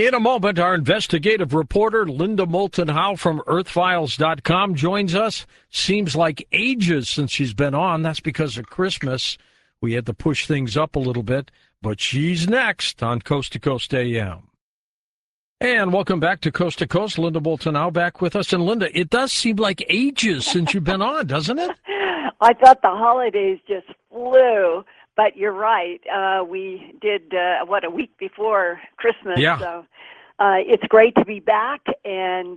In a moment, our investigative reporter, Linda Moulton Howe from EarthFiles.com, joins us. Seems like ages since she's been on. That's because of Christmas. We had to push things up a little bit, but she's next on Coast to Coast AM. And welcome back to Coast to Coast. Linda Moulton Howe back with us. And Linda, it does seem like ages since you've been on, doesn't it? I thought the holidays just flew. But you're right. We did, a week before Christmas. Yeah. So it's great to be back. And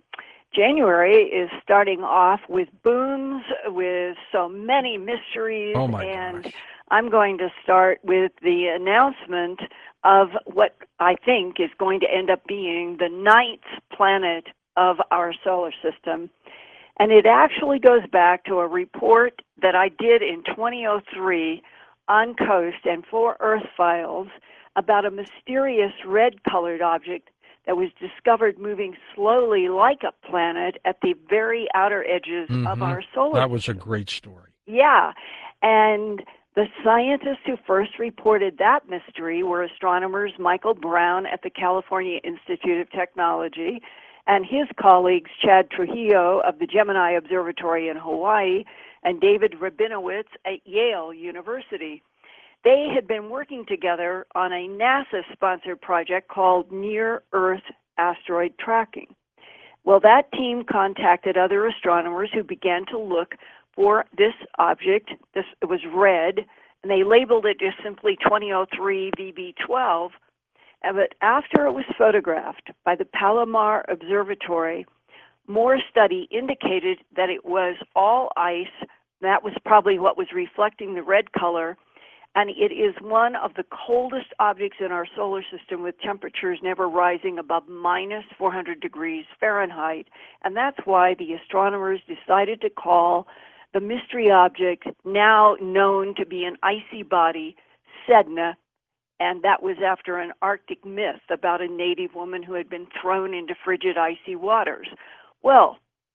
January is starting off with booms, with so many mysteries. Oh, my and gosh. I'm going to start with the announcement of what I think is going to end up being the 9th planet of our solar system. And it actually goes back to a report that I did in 2003 on Coast and for Earth Files about a mysterious red-colored object that was discovered moving slowly like a planet at the very outer edges of our solar system. That was a great story. Yeah, and the scientists who first reported that mystery were astronomers Michael Brown at the California Institute of Technology and his colleagues Chad Trujillo of the Gemini Observatory in Hawaii and David Rabinowitz at Yale University. They had been working together on a NASA-sponsored project called Near-Earth Asteroid Tracking. Well, that team contacted other astronomers who began to look for this object. It was red, and they labeled it just simply 2003 VB12. But after it was photographed by the Palomar Observatory, more study indicated that it was all ice. That was probably what was reflecting the red color. And it is one of the coldest objects in our solar system with temperatures never rising above minus 400 degrees Fahrenheit. And that's why the astronomers decided to call the mystery object, now known to be an icy body, Sedna. And that was after an Arctic myth about a native woman who had been thrown into frigid, icy waters. Well,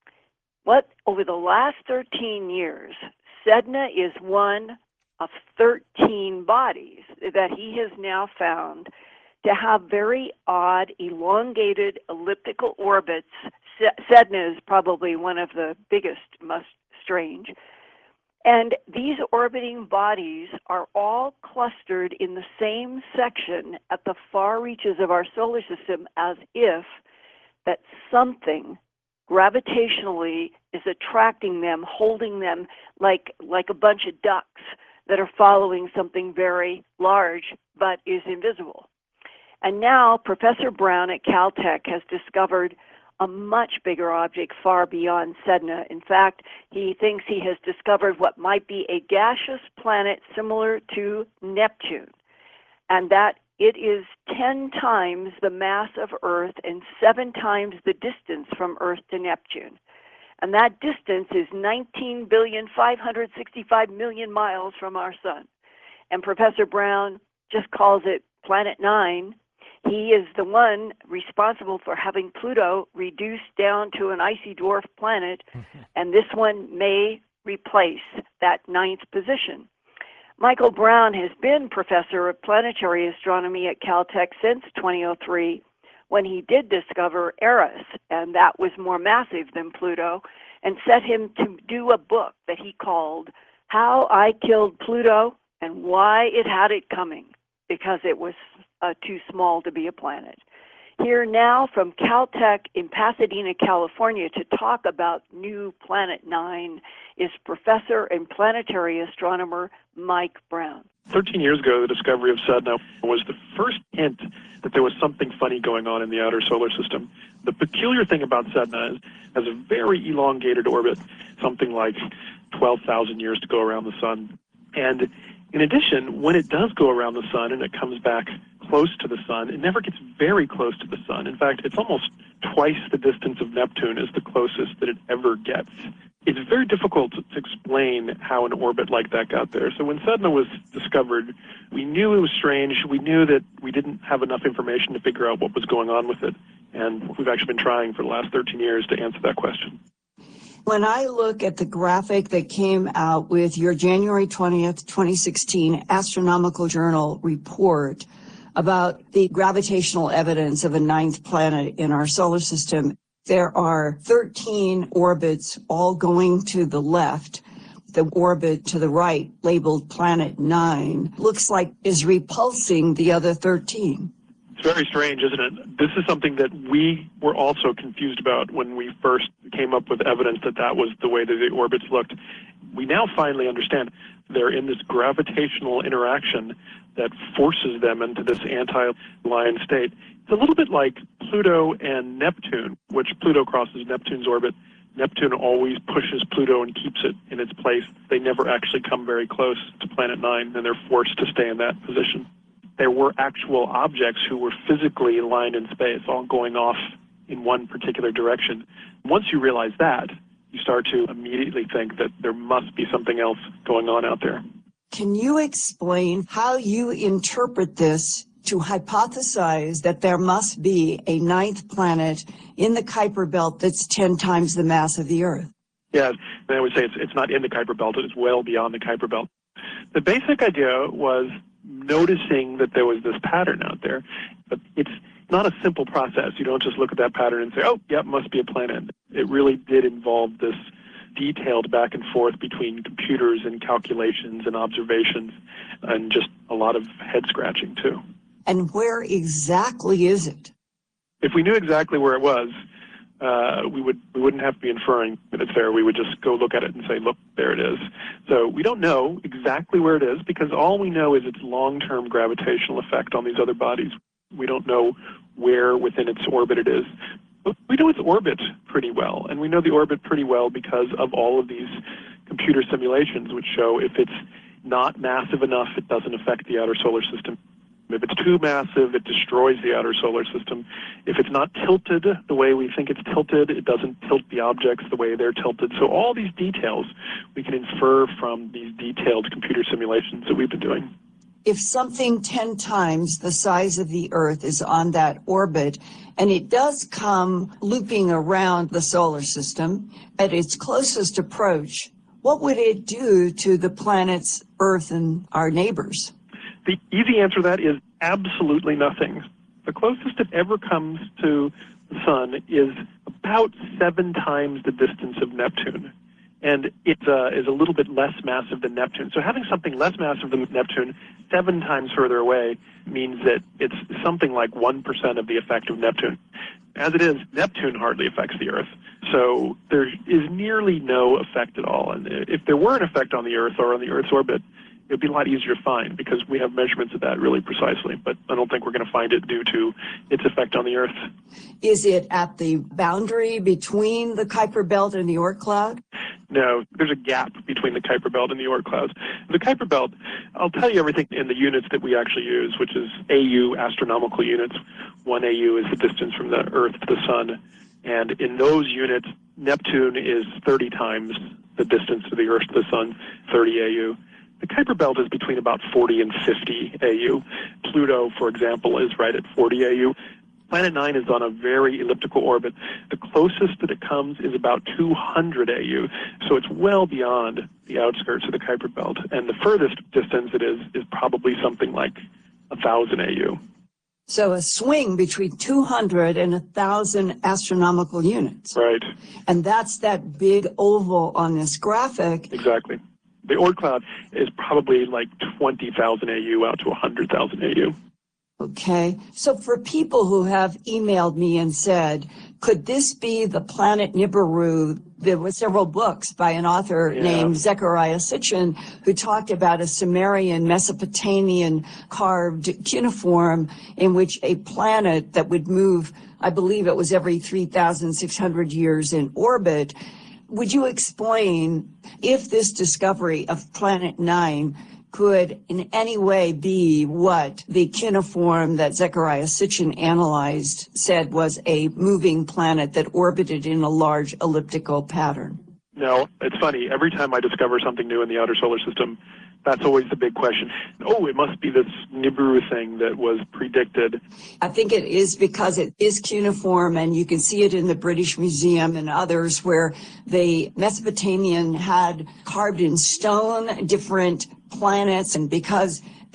over the last 13 years, Sedna is one of 13 bodies that he has now found to have very odd, elongated, elliptical orbits. Sedna is probably one of the biggest, most strange. And these orbiting bodies are all clustered in the same section at the far reaches of our solar system, as if that something gravitationally is attracting them, holding them like a bunch of ducks that are following something very large but is invisible. And now Professor Brown at Caltech has discovered a much bigger object far beyond Sedna. In fact, he thinks he has discovered what might be a gaseous planet similar to Neptune, and that it is 10 times the mass of Earth and 7 times the distance from Earth to Neptune. And that distance is 19,565,000,000 miles from our sun. And Professor Brown just calls it Planet 9. He is the one responsible for having Pluto reduced down to an icy dwarf planet, and this one may replace that 9th position. Michael Brown has been professor of planetary astronomy at Caltech since 2003, when he did discover Eris, and that was more massive than Pluto, and set him to do a book that he called How I Killed Pluto and Why It Had It Coming, because it was too small to be a planet. Here now from Caltech in Pasadena, California, to talk about new Planet 9 is professor and planetary astronomer Mike Brown. 13 years ago, the discovery of Sedna was the first hint that there was something funny going on in the outer solar system. The peculiar thing about Sedna is it has a very elongated orbit, something like 12,000 years to go around the sun. And in addition, when it does go around the sun and it comes back close to the sun, it never gets very close to the sun. In fact, it's almost twice the distance of Neptune is the closest that it ever gets. It's very difficult to explain how an orbit like that got there. So when Sedna was discovered, we knew it was strange. We knew that we didn't have enough information to figure out what was going on with it. And we've actually been trying for the last 13 years to answer that question. When I look at the graphic that came out with your January 20th, 2016 Astronomical Journal report, about the gravitational evidence of a ninth planet in our solar system. There are 13 orbits all going to the left. The orbit to the right, labeled Planet 9, looks like is repulsing the other 13. It's very strange, isn't it? This is something that we were also confused about when we first came up with evidence that that was the way that the orbits looked. We now finally understand they're in this gravitational interaction that forces them into this anti-line state. It's a little bit like Pluto and Neptune, which Pluto crosses Neptune's orbit. Neptune always pushes Pluto and keeps it in its place. They never actually come very close to Planet 9, and they're forced to stay in that position. There were actual objects who were physically aligned in space, all going off in one particular direction. Once you realize that, you start to immediately think that there must be something else going on out there. Can you explain how you interpret this to hypothesize that there must be a ninth planet in the Kuiper Belt that's 10 times the mass of the Earth? Yeah, and I would say it's not in the Kuiper Belt, it's well beyond the Kuiper Belt. The basic idea was noticing that there was this pattern out there, but it's not a simple process. You don't just look at that pattern and say, oh, yeah, it must be a planet. It really did involve this detailed back and forth between computers and calculations and observations and just a lot of head-scratching, too. And where exactly is it? If we knew exactly where it was, we wouldn't have to be inferring that it's there. We would just go look at it and say, look, there it is. So we don't know exactly where it is because all we know is its long-term gravitational effect on these other bodies. We don't know where within its orbit it is. But we know its orbit pretty well, and we know the orbit pretty well because of all of these computer simulations which show if it's not massive enough, it doesn't affect the outer solar system. If it's too massive, it destroys the outer solar system. If it's not tilted the way we think it's tilted, it doesn't tilt the objects the way they're tilted. So all these details we can infer from these detailed computer simulations that we've been doing. If something 10 times the size of the Earth is on that orbit, and it does come looping around the solar system at its closest approach, what would it do to the planets Earth and our neighbors? The easy answer to that is absolutely nothing. The closest it ever comes to the sun is about 7 times the distance of Neptune. And it is a little bit less massive than Neptune. So having something less massive than Neptune 7 times further away means that it's something like 1% of the effect of Neptune. As it is, Neptune hardly affects the Earth. So there is nearly no effect at all. And if there were an effect on the Earth or on the Earth's orbit, it would be a lot easier to find because we have measurements of that really precisely. But I don't think we're going to find it due to its effect on the Earth. Is it at the boundary between the Kuiper Belt and the Oort cloud? No, there's a gap between the Kuiper Belt and the Oort clouds. The Kuiper Belt, I'll tell you everything in the units that we actually use, which is AU, astronomical units. 1 AU is the distance from the Earth to the Sun. And in those units, Neptune is 30 times the distance to the Earth to the Sun, 30 AU. The Kuiper Belt is between about 40 and 50 AU. Pluto, for example, is right at 40 AU. Planet 9 is on a very elliptical orbit. The closest that it comes is about 200 AU, so it's well beyond the outskirts of the Kuiper Belt. And the furthest distance it is probably something like 1,000 AU. So a swing between 200 and 1,000 astronomical units. Right. And that's that big oval on this graphic. Exactly. The Oort cloud is probably like 20,000 AU out to 100,000 AU. Okay. So for people who have emailed me and said, could this be the planet Nibiru? There were several books by an author named Zecharia Sitchin who talked about a Sumerian, Mesopotamian carved cuneiform in which a planet that would move, I believe it was every 3,600 years in orbit. Would you explain if this discovery of Planet 9 could in any way be what the cuneiform that Zecharia Sitchin analyzed said was a moving planet that orbited in a large elliptical pattern? No, it's funny. Every time I discover something new in the outer solar system, that's always the big question. Oh, it must be this Nibiru thing that was predicted. I think it is because it is cuneiform, and you can see it in the British Museum and others where the Mesopotamian had carved in stone different planets, and because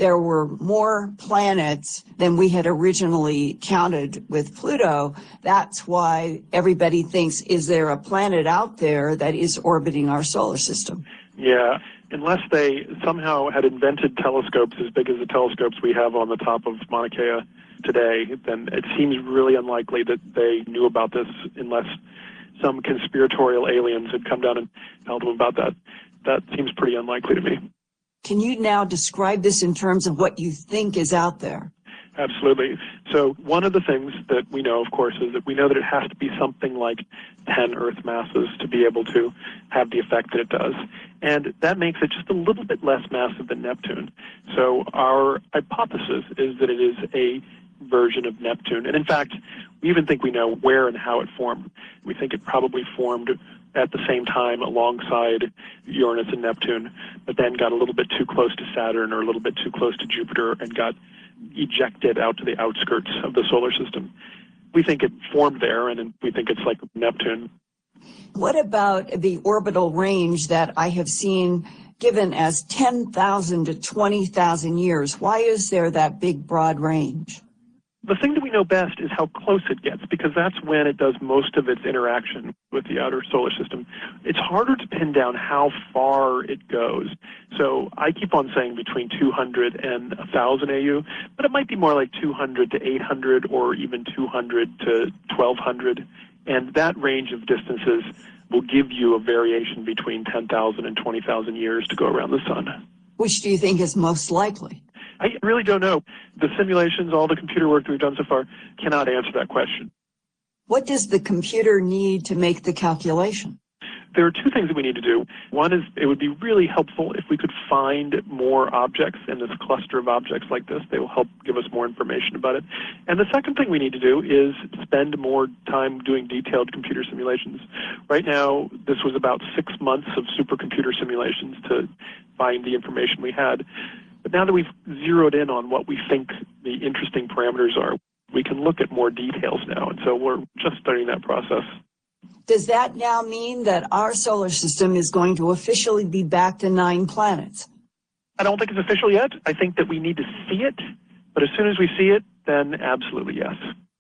there were more planets than we had originally counted with Pluto. That's why everybody thinks, is there a planet out there that is orbiting our solar system? Yeah, unless they somehow had invented telescopes as big as the telescopes we have on the top of Mauna Kea today, then it seems really unlikely that they knew about this unless some conspiratorial aliens had come down and told them about that. That seems pretty unlikely to me. Can you now describe this in terms of what you think is out there? Absolutely. So one of the things that we know, of course, is that we know that it has to be something like 10 Earth masses to be able to have the effect that it does. And that makes it just a little bit less massive than Neptune. So our hypothesis is that it is a version of Neptune. And in fact, we even think we know where and how it formed. We think it probably formed at the same time alongside Uranus and Neptune, but then got a little bit too close to Saturn or a little bit too close to Jupiter and got ejected out to the outskirts of the solar system. We think it formed there, and we think it's like Neptune. What about the orbital range that I have seen given as 10,000 to 20,000 years? Why is there that big, broad range? The thing that we know best is how close it gets, because that's when it does most of its interaction with the outer solar system. It's harder to pin down how far it goes. So I keep on saying between 200 and 1,000 AU, but it might be more like 200 to 800 or even 200 to 1,200. And that range of distances will give you a variation between 10,000 and 20,000 years to go around the sun. Which do you think is most likely? I really don't know. The simulations, all the computer work that we've done so far, cannot answer that question. What does the computer need to make the calculation? There are two things that we need to do. One is it would be really helpful if we could find more objects in this cluster of objects like this. They will help give us more information about it. And the second thing we need to do is spend more time doing detailed computer simulations. Right now, this was about 6 months of supercomputer simulations to find the information we had. But now that we've zeroed in on what we think the interesting parameters are, we can look at more details now. And so we're just starting that process. Does that now mean that our solar system is going to officially be back to 9 planets? I don't think it's official yet. I think that we need to see it. But as soon as we see it, then absolutely yes.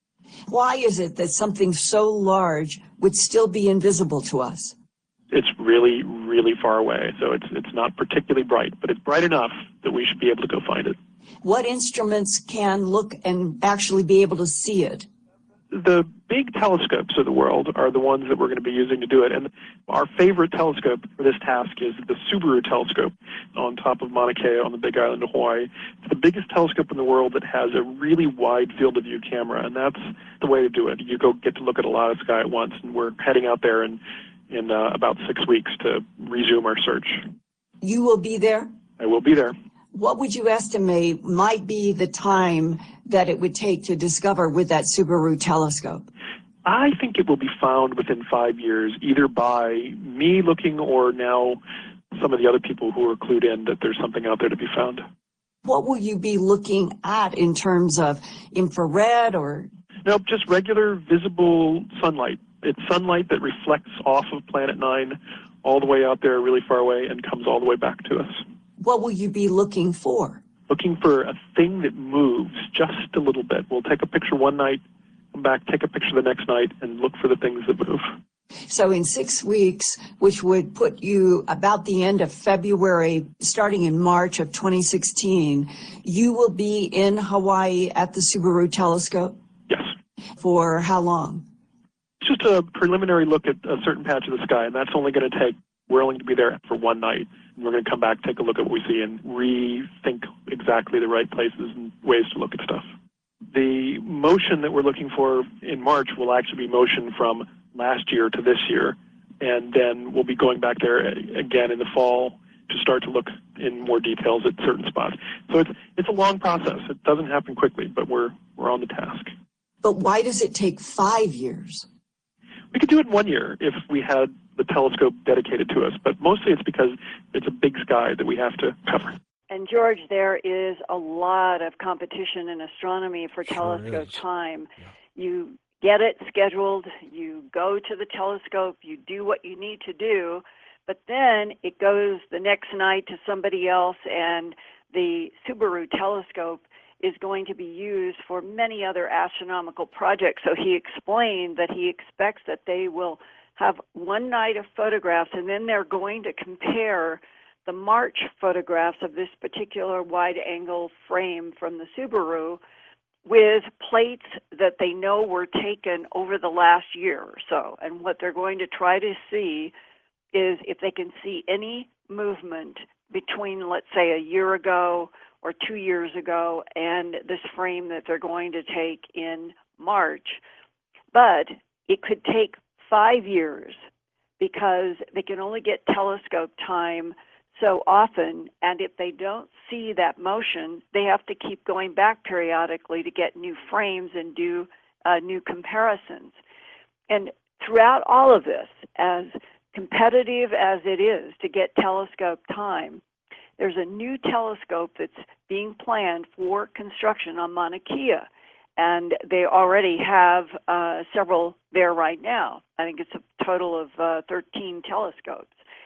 Why is it that something so large would still be invisible to us? It's really, really far away. So it's not particularly bright, but it's bright enough that we should be able to go find it. What instruments can look and actually be able to see it? The big telescopes of the world are the ones that we're going to be using to do it. And our favorite telescope for this task is the Subaru telescope on top of Mauna Kea on the Big Island of Hawaii. It's the biggest telescope in the world that has a really wide field of view camera, and that's the way to do it. You get to look at a lot of sky at once, and we're heading out there in about 6 weeks to resume our search. You will be there? I will be there. What would you estimate might be the time that it would take to discover with that Subaru telescope? I think it will be found within 5 years, either by me looking or now some of the other people who are clued in that there's something out there to be found. What will you be looking at in terms of infrared or? Nope, just regular visible sunlight. It's sunlight that reflects off of Planet 9 all the way out there really far away and comes all the way back to us. What will you be looking for? Looking for a thing that moves just a little bit. We'll take a picture one night, come back, take a picture the next night, and look for the things that move. So in 6 weeks, which would put you about the end of February, starting in March of 2016, you will be in Hawaii at the Subaru telescope? Yes. For how long? It's just a preliminary look at a certain patch of the sky, and that's only going to take, we're only going to be there for one night. And we're going to come back, take a look at what we see, and rethink exactly the right places and ways to look at stuff. The motion that we're looking for in March will actually be motion from last year to this year, and then we'll be going back there again in the fall to start to look in more details at certain spots. So it's a long process. It doesn't happen quickly, but we're on the task. But why does it take 5 years? We could do it in 1 year if we had the telescope dedicated to us, but mostly it's because it's a big sky that we have to cover. And George, there is a lot of competition in astronomy for Sure telescope is. time. Yeah. You get it scheduled, you go to the telescope, you do what you need to do, but then it goes the next night to somebody else, and the Subaru telescope is going to be used for many other astronomical projects. So he explained that he expects that they will have one night of photographs, and then they're going to compare the March photographs of this particular wide-angle frame from the Subaru with plates that they know were taken over the last year or so. And what they're going to try to see is if they can see any movement between, let's say, a year ago or 2 years ago and this frame that they're going to take in March. But it could take 5 years because they can only get telescope time so often, and if they don't see that motion, they have to keep going back periodically to get new frames and do new comparisons. And throughout all of this, as competitive as it is to get telescope time, there's a new telescope that's being planned for construction on Mauna Kea, and they already have several there right now. I think it's a total of 13 telescopes.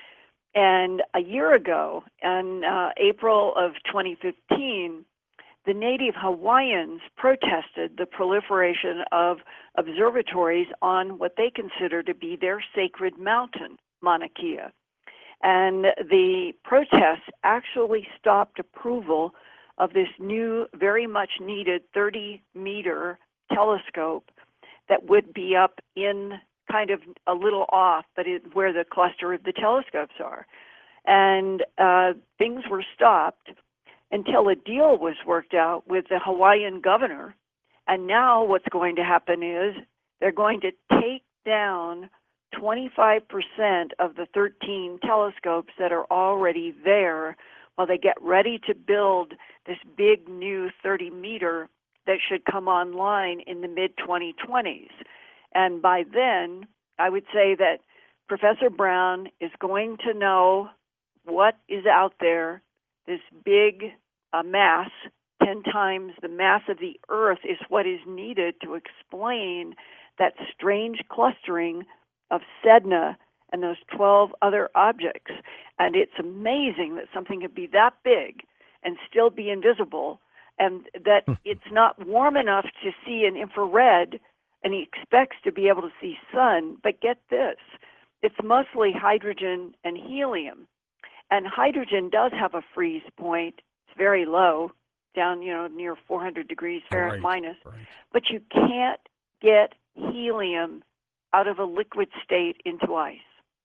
And a year ago, in April of 2015, the native Hawaiians protested the proliferation of observatories on what they consider to be their sacred mountain, Mauna Kea. And the protests actually stopped approval of this new, very much needed 30-meter telescope that would be up in kind of a little off, but where the cluster of the telescopes are. And things were stopped until a deal was worked out with the Hawaiian governor. And now what's going to happen is they're going to take down 25% of the 13 telescopes that are already there while they get ready to build this big new 30-meter that should come online in the mid-2020s. And by then, I would say that Professor Brown is going to know what is out there. This big mass, 10 times the mass of the Earth, is what is needed to explain that strange clustering of Sedna and those 12 other objects. And it's amazing that something could be that big and still be invisible, and that it's not warm enough to see an infrared, and he expects to be able to see sun. But get this, it's mostly hydrogen and helium. And helium does have a freeze point. It's very low, down, near 400 degrees Fahrenheit minus. Right. But you can't get helium out of a liquid state into ice.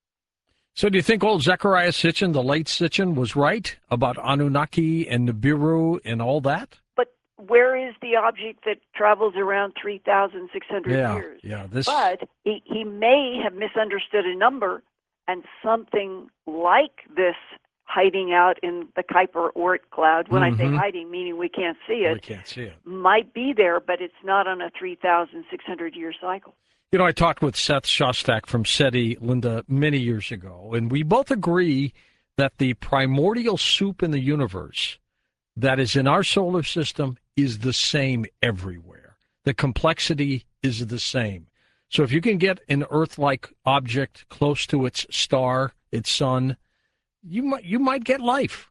So do you think old Zecharia Sitchin, the late Sitchin, was right about Anunnaki and Nibiru and all that? But where is the object that travels around 3,600 years? Yeah, But he may have misunderstood a number, and something like this hiding out in the Kuiper Oort cloud, when I say hiding, meaning we can't see it, might be there, but it's not on a 3,600-year cycle. I talked with Seth Shostak from SETI, Linda, many years ago, and we both agree that the primordial soup in the universe that is in our solar system is the same everywhere. The complexity is the same. So if you can get an Earth-like object close to its star, its sun, you might get life.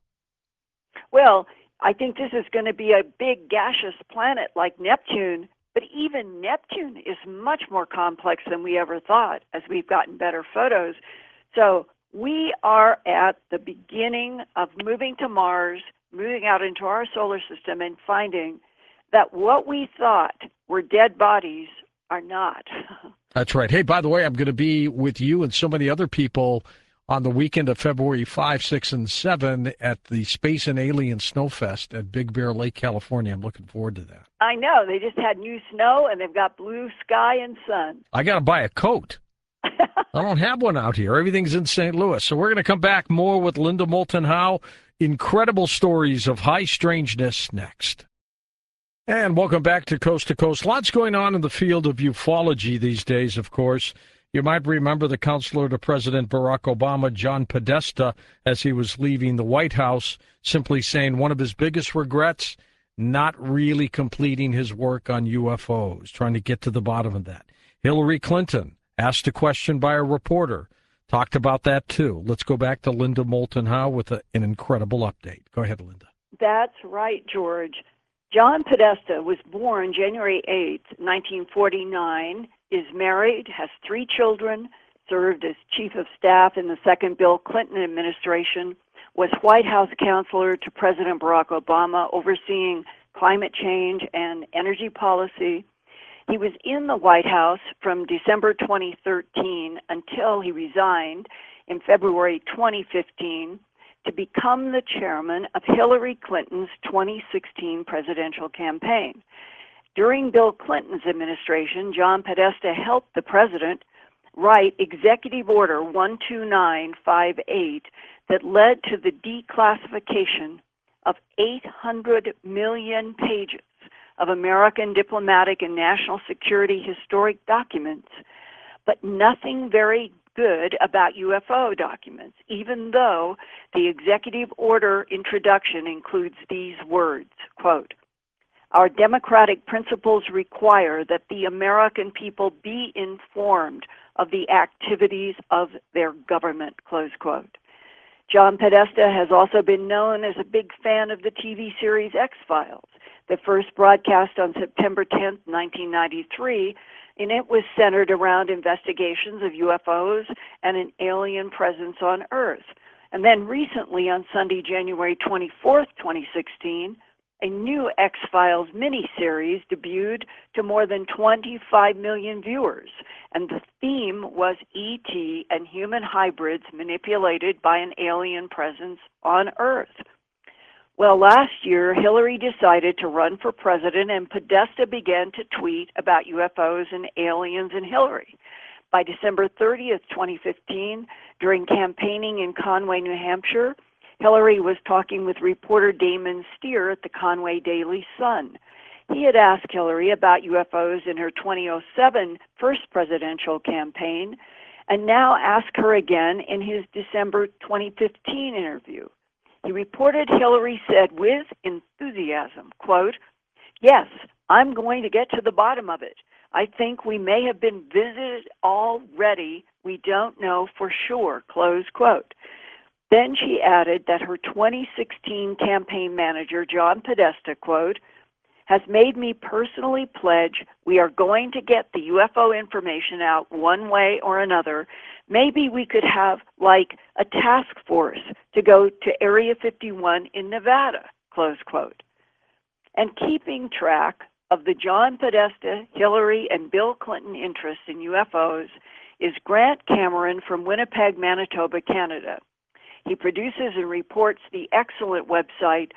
Well, I think this is going to be a big gaseous planet like Neptune. But even Neptune is much more complex than we ever thought as we've gotten better photos. So we are at the beginning of moving to Mars, moving out into our solar system, and finding that what we thought were dead bodies are not. That's right. Hey, by the way, I'm going to be with you and so many other people on the weekend of February 5, 6, and 7 at the Space and Alien Snowfest at Big Bear Lake, California. I'm looking forward to that. I know. They just had new snow, and they've got blue sky and sun. I got to buy a coat. I don't have one out here. Everything's in St. Louis. So we're going to come back more with Linda Moulton Howe. Incredible stories of high strangeness next. And welcome back to Coast to Coast. Lots going on in the field of ufology these days, of course. You might remember the counselor to President Barack Obama, John Podesta, as he was leaving the White House, simply saying one of his biggest regrets, not really completing his work on UFOs, trying to get to the bottom of that. Hillary Clinton, asked a question by a reporter, talked about that too. Let's go back to Linda Moulton Howe with an incredible update. Go ahead, Linda. That's right, George. John Podesta was born January 8, 1949, is married, has 3 children, served as chief of staff in the second Bill Clinton administration, was White House counselor to President Barack Obama, overseeing climate change and energy policy. He was in the White House from December 2013 until he resigned in February 2015 to become the chairman of Hillary Clinton's 2016 presidential campaign. During Bill Clinton's administration, John Podesta helped the president write Executive Order 12958 that led to the declassification of 800 million pages of American diplomatic and national security historic documents, but nothing very good about UFO documents, even though the executive order introduction includes these words, quote, "Our democratic principles require that the American people be informed of the activities of their government," close quote. John Podesta has also been known as a big fan of the TV series X-Files, the first broadcast on September 10, 1993, and it was centered around investigations of UFOs and an alien presence on Earth. And then recently, on Sunday, January 24th, 2016, a new X-Files miniseries debuted to more than 25 million viewers, and the theme was ET and human hybrids manipulated by an alien presence on Earth. Well, last year, Hillary decided to run for president, and Podesta began to tweet about UFOs and aliens and Hillary. By December 30th, 2015, during campaigning in Conway, New Hampshire, Hillary was talking with reporter Damon Steer at the Conway Daily Sun. He had asked Hillary about UFOs in her 2007 first presidential campaign, and now asked her again in his December 2015 interview. He reported Hillary said with enthusiasm, quote, "Yes, I'm going to get to the bottom of it. I think we may have been visited already. We don't know for sure," close quote. Then she added that her 2016 campaign manager, John Podesta, quote, "has made me personally pledge we are going to get the UFO information out one way or another. Maybe we could have like a task force to go to Area 51 in Nevada," close quote. And keeping track of the John Podesta, Hillary, and Bill Clinton interests in UFOs is Grant Cameron from Winnipeg, Manitoba, Canada. He produces and reports the excellent website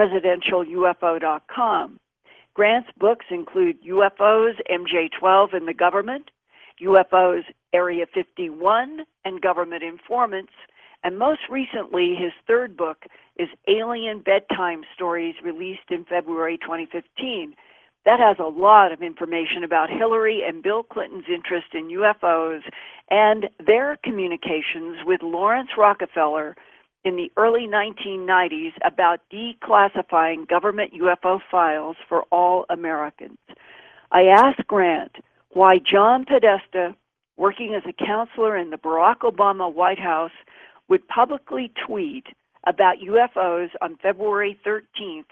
presidentialufo.com. Grant's books include UFOs, MJ-12 and the Government, UFOs, Area 51, and Government Informants, and most recently his third book is Alien Bedtime Stories, released in February 2015. That has a lot of information about Hillary and Bill Clinton's interest in UFOs and their communications with Lawrence Rockefeller in the early 1990s about declassifying government UFO files for all Americans. I asked Grant why John Podesta, working as a counselor in the Barack Obama White House, would publicly tweet about UFOs on February 13th,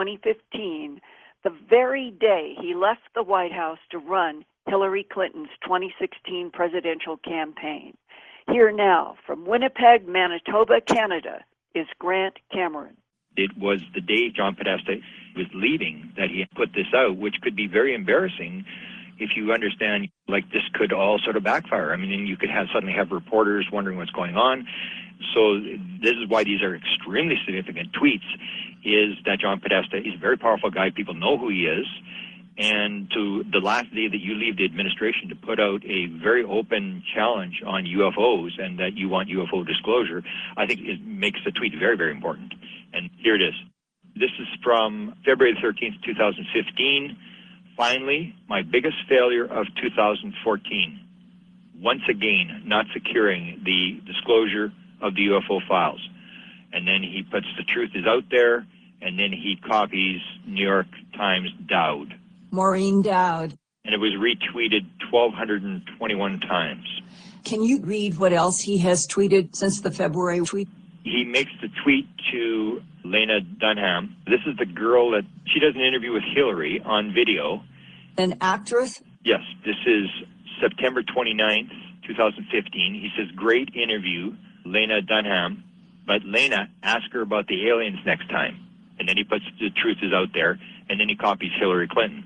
2015, the very day he left the White House to run Hillary Clinton's 2016 presidential campaign. Here now, from Winnipeg, Manitoba, Canada, is Grant Cameron. It was the day John Podesta was leaving that he put this out, which could be very embarrassing if you understand, like, this could all sort of backfire. I mean, you could suddenly have reporters wondering what's going on. So this is why these are extremely significant tweets, is that John Podesta is a very powerful guy. People know who he is. And to the last day that you leave the administration, to put out a very open challenge on UFOs and that you want UFO disclosure, I think it makes the tweet very, very important. And here it is. This is from February 13th, 2015. Finally, my biggest failure of 2014. Once again, not securing the disclosure of the UFO files. And then he puts the truth is out there, and then he copies New York Times Dowd. Maureen Dowd. And it was retweeted 1,221 times. Can you read what else he has tweeted since the February tweet? he makes the tweet to Lena Dunham. This is the girl that she does an interview with Hillary on video. An actress? Yes, this is September 29th, 2015. He says, great interview, Lena Dunham, but Lena, ask her about the aliens next time. And then he puts the truth is out there, and then he copies Hillary Clinton.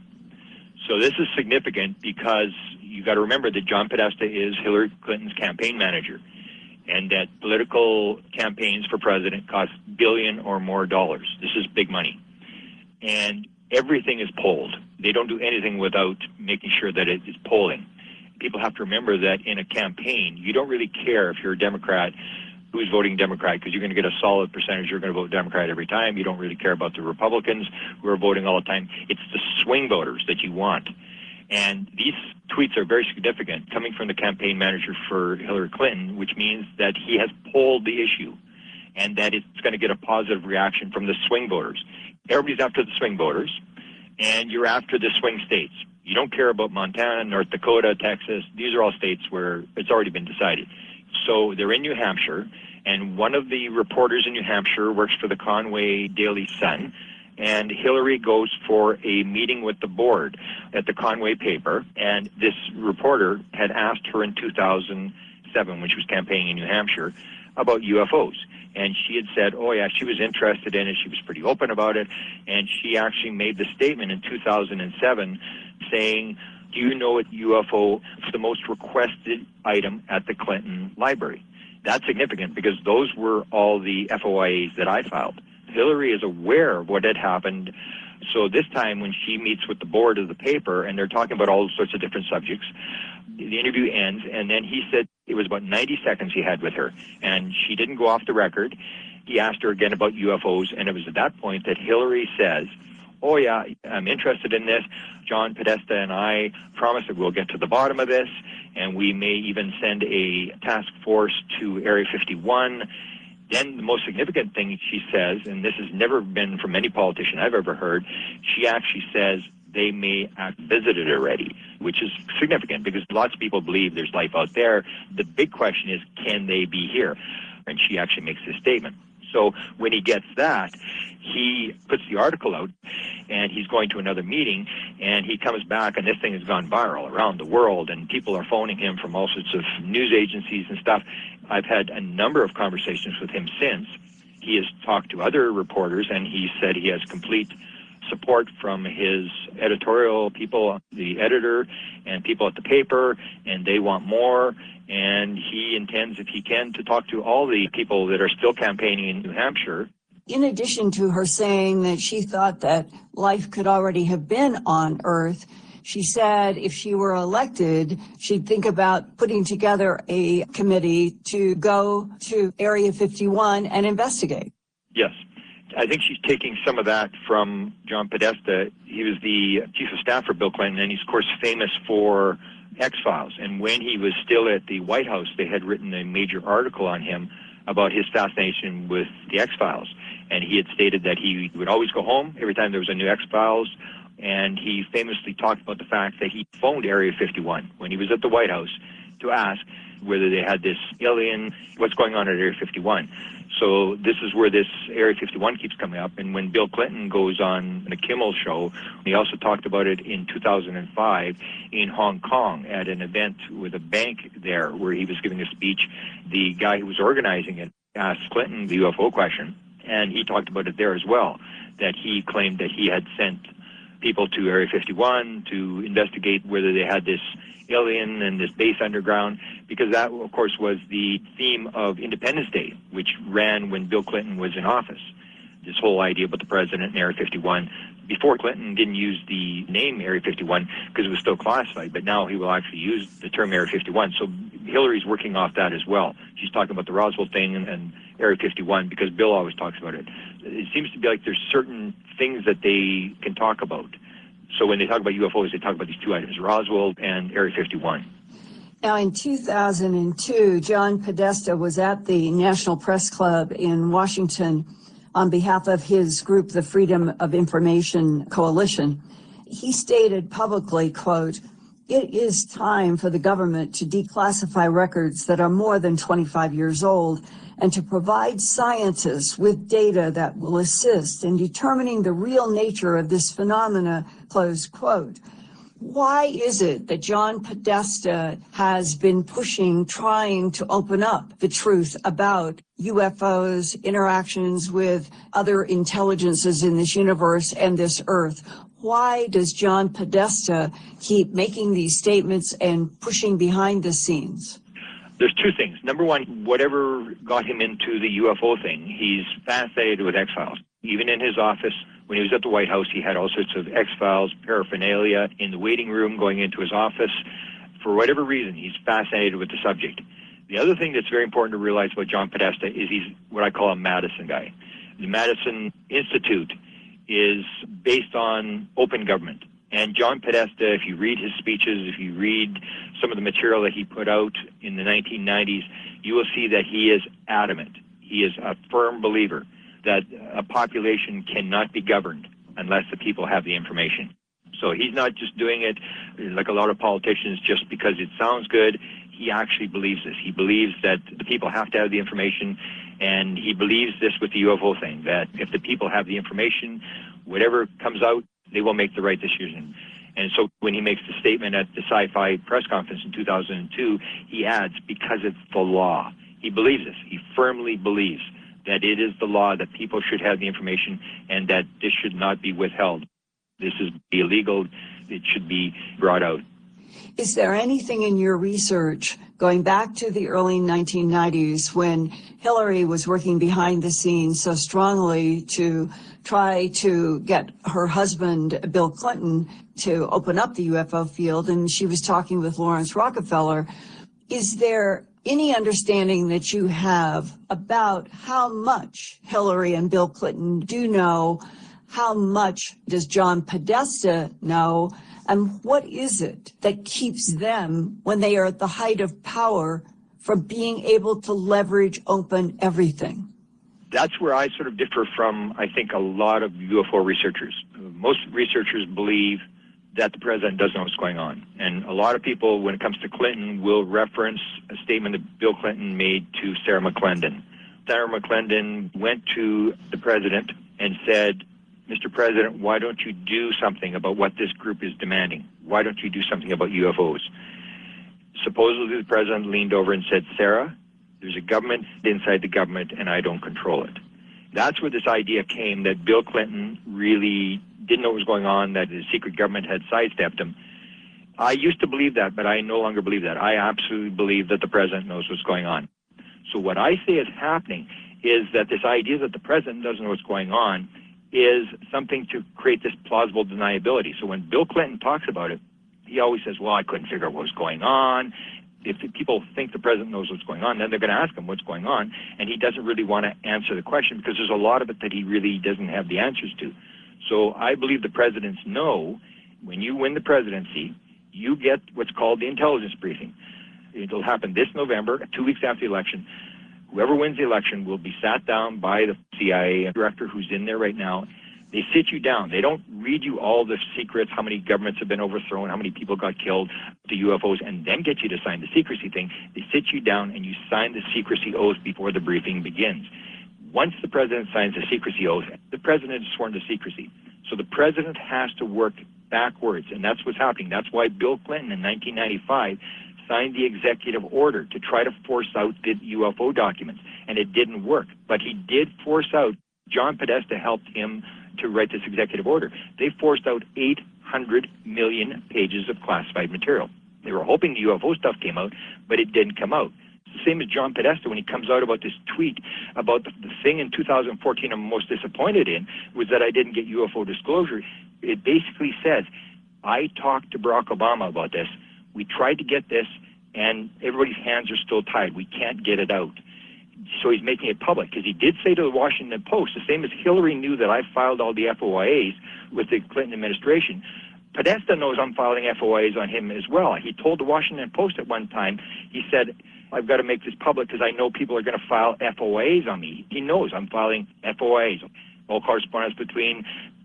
So this is significant because you got to remember that John Podesta is Hillary Clinton's campaign manager, and that political campaigns for president cost $1 billion or more dollars. This is big money. And everything is polled. They don't do anything without making sure that it is polling. People have to remember that in a campaign, you don't really care if you're a Democrat who's voting Democrat, because you're going to get a solid percentage. You're going to vote Democrat every time. You don't really care about the Republicans who are voting all the time. It's the swing voters that you want. And these tweets are very significant, coming from the campaign manager for Hillary Clinton, which means that he has polled the issue and that it's going to get a positive reaction from the swing voters. Everybody's after the swing voters, and you're after the swing states. You don't care about Montana, North Dakota, Texas. These are all states where it's already been decided. So they're in New Hampshire, and one of the reporters in New Hampshire works for the Conway Daily Sun, and Hillary goes for a meeting with the board at the Conway paper, and this reporter had asked her in 2007, when she was campaigning in New Hampshire, about UFOs. And she had said, oh yeah, she was interested in it, she was pretty open about it, and she actually made the statement in 2007 saying, do you know what UFO is the most requested item at the Clinton Library? That's significant because those were all the FOIAs that I filed. Hillary is aware of what had happened. So this time when she meets with the board of the paper and they're talking about all sorts of different subjects, the interview ends, and then he said it was about 90 seconds he had with her, and she didn't go off the record. He asked her again about UFOs, and it was at that point that Hillary says, oh yeah, I'm interested in this. John Podesta and I promise that we'll get to the bottom of this, and we may even send a task force to Area 51. Then the most significant thing she says, and this has never been from any politician I've ever heard, she actually says they may have visited already, which is significant because lots of people believe there's life out there. The big question is, can they be here? And she actually makes this statement. So when he gets that, he puts the article out, and he's going to another meeting, and he comes back, and this thing has gone viral around the world, and people are phoning him from all sorts of news agencies and stuff. I've had a number of conversations with him since. He has talked to other reporters, and he said he has complete support from his editorial people, the editor, and people at the paper, and they want more. And he intends, if he can, to talk to all the people that are still campaigning in New Hampshire. In addition to her saying that she thought that life could already have been on Earth, she said if she were elected, she'd think about putting together a committee to go to Area 51 and investigate. Yes. I think she's taking some of that from John Podesta. He was the chief of staff for Bill Clinton, and he's, of course, famous for X-Files. And when he was still at the White House, they had written a major article on him about his fascination with the X-Files. And he had stated that he would always go home every time there was a new X-Files. And he famously talked about the fact that he phoned Area 51 when he was at the White House to ask whether they had this alien, what's going on at Area 51. So this is where this Area 51 keeps coming up. And when Bill Clinton goes on the Kimmel show, he also talked about it in 2005 in Hong Kong at an event with a bank there where he was giving a speech. The guy who was organizing it asked Clinton the UFO question, and he talked about it there as well, that he claimed that he had sent people to Area 51 to investigate whether they had this alien and this base underground, because that, of course, was the theme of Independence Day, which ran when Bill Clinton was in office. This whole idea about the president and Area 51. Before, Clinton didn't use the name Area 51 because it was still classified, but now he will actually use the term Area 51. So Hillary's working off that as well. She's talking about the Roswell thing and Area 51 because Bill always talks about it. It seems to be like there's certain things that they can talk about. So when they talk about UFOs, they talk about these two items, Roswell and Area 51. Now, in 2002, John Podesta was at the National Press Club in Washington on behalf of his group, the Freedom of Information Coalition. He stated publicly, quote, it is time for the government to declassify records that are more than 25 years old and to provide scientists with data that will assist in determining the real nature of this phenomena, close quote. Why is it that John Podesta has been trying to open up the truth about UFOs, interactions with other intelligences in this universe and this Earth? Why does John Podesta keep making these statements and pushing behind the scenes? There's two things. Number one, whatever got him into the UFO thing, he's fascinated with X-Files. Even in his office, when he was at the White House, he had all sorts of X-Files paraphernalia in the waiting room going into his office. For whatever reason, he's fascinated with the subject. The other thing that's very important to realize about John Podesta is he's what I call a Madison guy. The Madison Institute is based on open government. And John Podesta, if you read his speeches, if you read some of the material that he put out in the 1990s, you will see that he is adamant. He is a firm believer that a population cannot be governed unless the people have the information. So he's not just doing it like a lot of politicians just because it sounds good. He actually believes this. He believes that the people have to have the information, and he believes this with the UFO thing, that if the people have the information, whatever comes out, they will make the right decision. And so when he makes the statement at the Sci-Fi press conference in 2002, he adds, because it's the law. He believes this. He firmly believes that it is the law, that people should have the information, and that this should not be withheld. This is illegal. It should be brought out. Is there anything in your research going back to the early 1990s when Hillary was working behind the scenes so strongly to try to get her husband, Bill Clinton, to open up the UFO field, and she was talking with Lawrence Rockefeller? Is there any understanding that you have about how much Hillary and Bill Clinton do know? How much does John Podesta know? And what is it that keeps them, when they are at the height of power, from being able to leverage open everything? That's where I sort of differ from, I think, a lot of UFO researchers. Most researchers believe that the president doesn't know what's going on. And a lot of people, when it comes to Clinton, will reference a statement that Bill Clinton made to Sarah McClendon. Sarah McClendon went to the president and said, Mr. President, why don't you do something about what this group is demanding? Why don't you do something about UFOs? Supposedly the president leaned over and said, Sarah, there's a government inside the government and I don't control it. That's where this idea came that Bill Clinton really didn't know what was going on, that the secret government had sidestepped him. I used to believe that, but I no longer believe that. I absolutely believe that the president knows what's going on. So what I say is happening is that this idea that the president doesn't know what's going on is something to create this plausible deniability. So when Bill Clinton talks about it, he always says, well, I couldn't figure out what was going on. If people think the president knows what's going on, then they're going to ask him what's going on, and he doesn't really want to answer the question because there's a lot of it that he really doesn't have the answers to. So I believe the presidents know when you win the presidency, you get what's called the intelligence briefing. It'll happen this November, 2 weeks after the election. Whoever wins the election will be sat down by the CIA director who's in there right now. They sit you down. They don't read you all the secrets, how many governments have been overthrown, how many people got killed, the UFOs, and then get you to sign the secrecy thing. They sit you down and you sign the secrecy oath before the briefing begins. Once the president signs the secrecy oath, the president is sworn to secrecy. So the president has to work backwards, and that's what's happening. That's why Bill Clinton in 1995 signed the executive order to try to force out the UFO documents, and it didn't work. But he did force out, John Podesta helped him to write this executive order. They forced out 800 million pages of classified material. They were hoping the UFO stuff came out, but it didn't come out. Same as John Podesta when he comes out about this tweet about the thing in 2014 I'm most disappointed in was that I didn't get UFO disclosure. It basically says, I talked to Barack Obama about this. We tried to get this, and everybody's hands are still tied. We can't get it out. So he's making it public, because he did say to the Washington Post, the same as Hillary knew that I filed all the FOIAs with the Clinton administration, Podesta knows I'm filing FOIAs on him as well. He told the Washington Post at one time, he said, I've got to make this public because I know people are going to file FOIAs on me. He knows I'm filing FOIAs. All correspondence between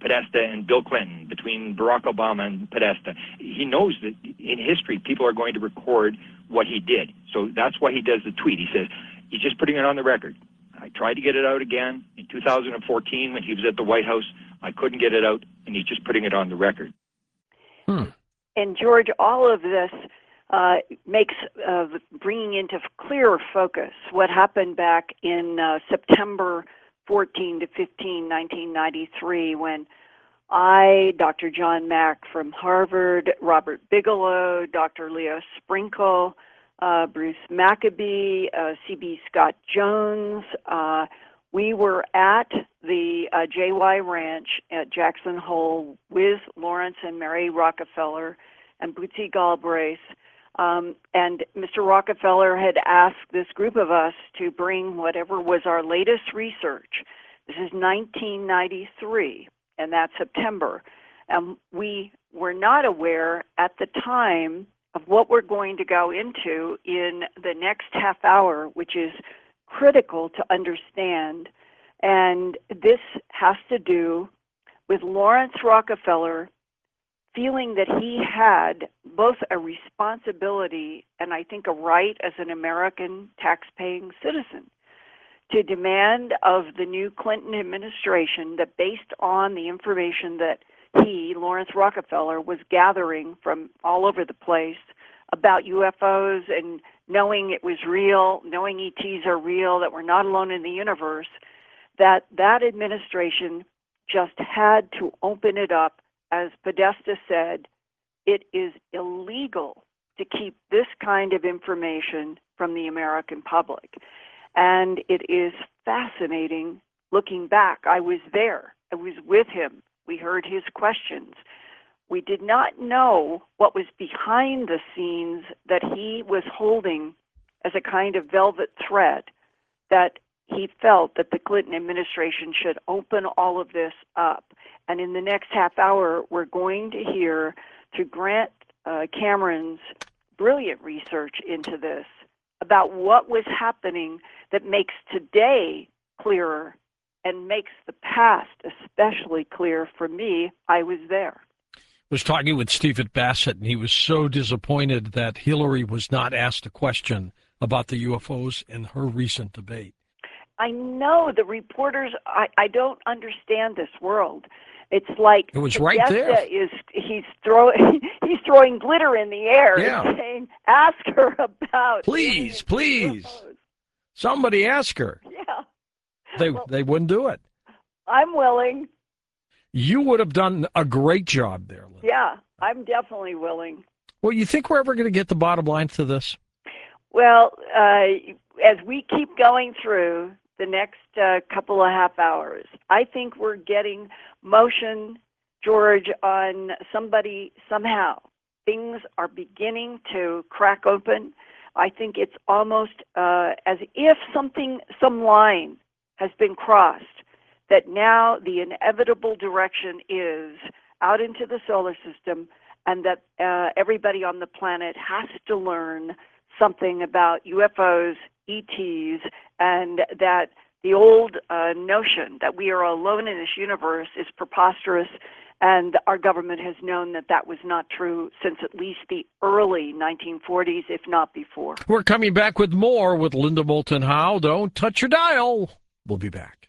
Podesta and Bill Clinton, between Barack Obama and Podesta. He knows that in history, people are going to record what he did. So that's why he does the tweet. He says, he's just putting it on the record. I tried to get it out again in 2014 when he was at the White House. I couldn't get it out, and he's just putting it on the record. And George, all of this makes bringing into clearer focus what happened back in September 14 to 15, 1993, when Dr. John Mack from Harvard, Robert Bigelow, Dr. Leo Sprinkle, Bruce Maccabee, C.B. Scott Jones, we were at the JY Ranch at Jackson Hole with Lawrence and Mary Rockefeller and Bootsy Galbraith. And Mr. Rockefeller had asked this group of us to bring whatever was our latest research. This is 1993, and that's September. And we were not aware at the time of what we're going to go into in the next half hour, which is critical to understand. And this has to do with Lawrence Rockefeller feeling that he had both a responsibility and I think a right as an American tax-paying citizen to demand of the new Clinton administration that based on the information that he, Lawrence Rockefeller, was gathering from all over the place about UFOs and knowing it was real, knowing ETs are real, that we're not alone in the universe, that administration just had to open it up. As Podesta said, it is illegal to keep this kind of information from the American public. And it is fascinating looking back. I was there. I was with him. We heard his questions. We did not know what was behind the scenes that he was holding as a kind of velvet thread, that he felt that the Clinton administration should open all of this up. And in the next half hour, we're going to hear through Grant Cameron's brilliant research into this about what was happening that makes today clearer and makes the past especially clear for me. I was there. I was talking with Stephen Bassett, and he was so disappointed that Hillary was not asked a question about the UFOs in her recent debate. I know the reporters, I don't understand this world. It's like it was right there. He's throwing glitter in the air and saying, ask her about please. UFOs. Somebody ask her. Yeah. They wouldn't do it. I'm willing. You would have done a great job there, Linda. Yeah, I'm definitely willing. Well, you think we're ever going to get the bottom line to this? Well, as we keep going through the next couple of half hours, I think we're getting motion, George, on somebody somehow. Things are beginning to crack open. I think it's almost as if some line has been crossed, that now the inevitable direction is out into the solar system, and that everybody on the planet has to learn something about UFOs, ETs, and that the old notion that we are alone in this universe is preposterous, and our government has known that that was not true since at least the early 1940s, if not before. We're coming back with more with Linda Moulton Howe. Don't touch your dial. We'll be back.